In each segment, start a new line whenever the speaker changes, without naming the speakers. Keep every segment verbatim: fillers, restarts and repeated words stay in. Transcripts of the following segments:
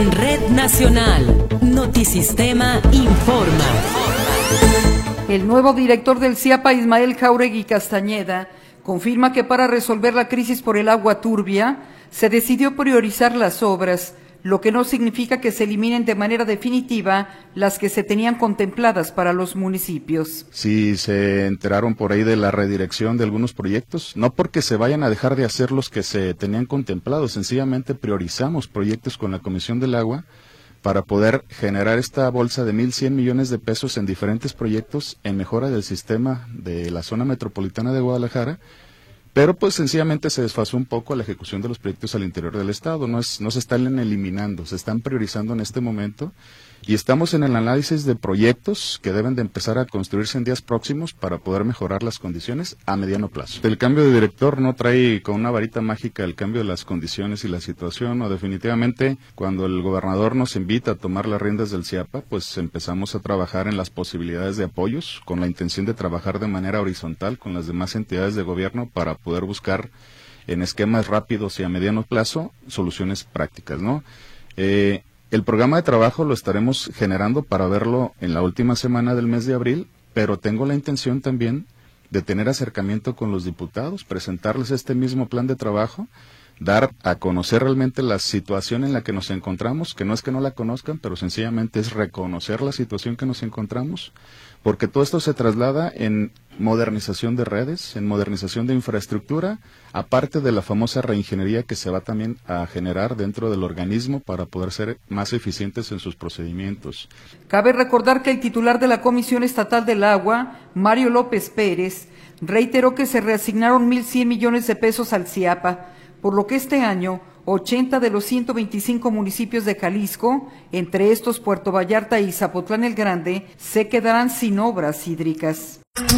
En Red Nacional, Notisistema informa.
El nuevo director del CIAPA, Ismael Jáuregui Castañeda, confirma que para resolver la crisis por el agua turbia, se decidió priorizar las obras, lo que no significa que se eliminen de manera definitiva las que se tenían contempladas para los municipios.
Si se enteraron por ahí de la redirección de algunos proyectos, no porque se vayan a dejar de hacer los que se tenían contemplados, sencillamente priorizamos proyectos con la Comisión del Agua para poder generar esta bolsa de mil cien millones de pesos en diferentes proyectos en mejora del sistema de la zona metropolitana de Guadalajara. Pero pues sencillamente se desfasó un poco la ejecución de los proyectos al interior del Estado, no es, no se están eliminando, se están priorizando en este momento y estamos en el análisis de proyectos que deben de empezar a construirse en días próximos para poder mejorar las condiciones a mediano plazo. El cambio de director no trae con una varita mágica el cambio de las condiciones y la situación, o definitivamente cuando el gobernador nos invita a tomar las riendas del CIAPA, pues empezamos a trabajar en las posibilidades de apoyos con la intención de trabajar de manera horizontal con las demás entidades de gobierno para poder buscar en esquemas rápidos y a mediano plazo soluciones prácticas, ¿no? Eh, el programa de trabajo lo estaremos generando para verlo en la última semana del mes de abril, pero tengo la intención también de tener acercamiento con los diputados, presentarles este mismo plan de trabajo, dar a conocer realmente la situación en la que nos encontramos, que no es que no la conozcan, pero sencillamente es reconocer la situación que nos encontramos, porque todo esto se traslada en modernización de redes, en modernización de infraestructura, aparte de la famosa reingeniería que se va también a generar dentro del organismo para poder ser más eficientes en sus procedimientos.
Cabe recordar que el titular de la Comisión Estatal del Agua, Mario López Pérez, reiteró que se reasignaron mil cien millones de pesos al CIAPA, por lo que este año ochenta de los ciento veinticinco municipios de Jalisco, entre estos Puerto Vallarta y Zapotlán el Grande, se quedarán sin obras hídricas.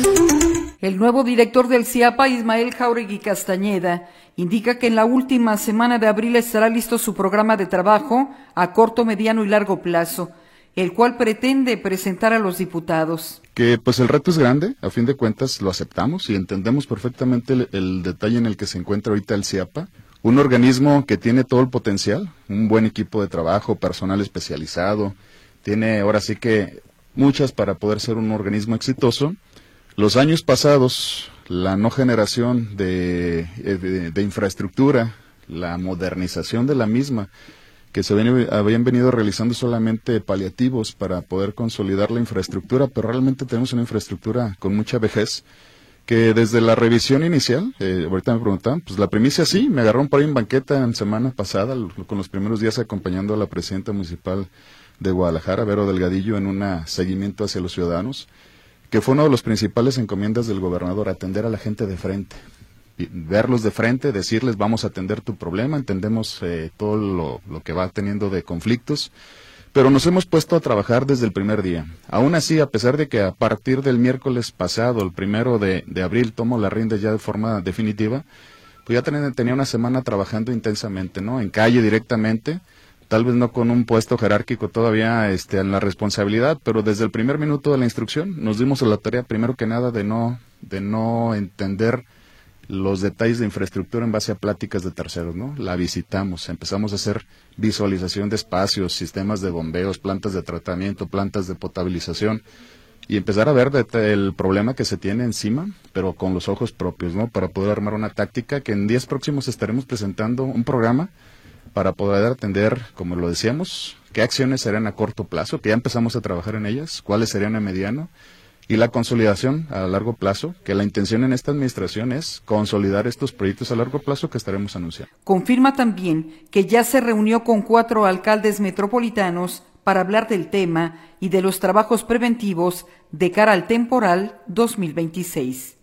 El nuevo director del CIAPA, Ismael Jáuregui Castañeda, indica que en la última semana de abril estará listo su programa de trabajo a corto, mediano y largo plazo, el cual pretende presentar a los diputados.
Que pues el reto es grande, a fin de cuentas lo aceptamos y entendemos perfectamente el, el detalle en el que se encuentra ahorita el CIAPA. Un organismo que tiene todo el potencial, un buen equipo de trabajo, personal especializado, tiene ahora sí que muchas para poder ser un organismo exitoso. Los años pasados, la no generación de, de, de infraestructura, la modernización de la misma, que se ven, habían venido realizando solamente paliativos para poder consolidar la infraestructura, pero realmente tenemos una infraestructura con mucha vejez, que desde la revisión inicial, eh, ahorita me preguntaban, pues la primicia sí, me agarraron por ahí en banqueta en semana pasada, con los primeros días acompañando a la presidenta municipal de Guadalajara, Vero Delgadillo, en un seguimiento hacia los ciudadanos, que fue una de las principales encomiendas del gobernador, atender a la gente de frente, verlos de frente, decirles vamos a atender tu problema, entendemos eh, todo lo, lo que va teniendo de conflictos, pero nos hemos puesto a trabajar desde el primer día. Aún así, a pesar de que a partir del miércoles pasado, el primero de, de abril, tomo la rienda ya de forma definitiva, pues ya tenía, tenía una semana trabajando intensamente, ¿no? En calle directamente, tal vez no con un puesto jerárquico todavía este, en la responsabilidad, pero desde el primer minuto de la instrucción nos dimos a la tarea, primero que nada, de no, de no entender los detalles de infraestructura en base a pláticas de terceros, ¿no? La visitamos, empezamos a hacer visualización de espacios, sistemas de bombeos, plantas de tratamiento, plantas de potabilización y empezar a ver de, el problema que se tiene encima, pero con los ojos propios, ¿no? Para poder armar una táctica que en días próximos estaremos presentando un programa para poder atender, como lo decíamos, qué acciones serán a corto plazo, que ya empezamos a trabajar en ellas, cuáles serían a mediano, y la consolidación a largo plazo, que la intención en esta administración es consolidar estos proyectos a largo plazo que estaremos anunciando.
Confirma también que ya se reunió con cuatro alcaldes metropolitanos para hablar del tema y de los trabajos preventivos de cara al temporal dos mil veintiséis.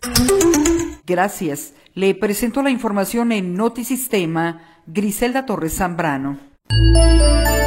Gracias. Le presento la información en Notisistema, Griselda Torres Zambrano.